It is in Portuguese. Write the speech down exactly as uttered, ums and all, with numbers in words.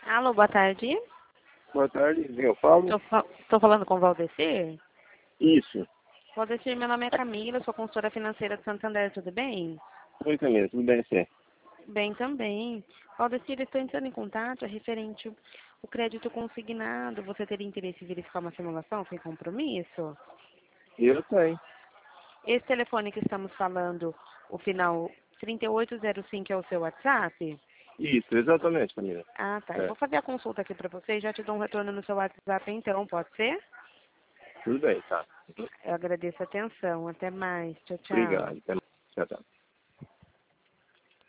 Alô, boa tarde. Boa tarde, eu falo? Tô, fa tô falando com o Valdecir? Isso. Valdecir, meu nome é Camila, sou consultora financeira de Santander, tudo bem? Oi, Camila, tudo bem, você? Bem também. Valdecir, estou entrando em contato é referente ao crédito consignado. Você teria interesse em verificar uma simulação sem compromisso? Eu tenho. Esse telefone que estamos falando, o final trinta e oito zero cinco é o seu WhatsApp? Isso, exatamente, Camila. Ah, tá. Eu É, vou fazer a consulta aqui para você e já te dou um retorno no seu WhatsApp então, pode ser? tudo bem, tá. Eu agradeço a atenção. Até mais. Tchau, tchau. Obrigado. Até mais. Tchau, tchau.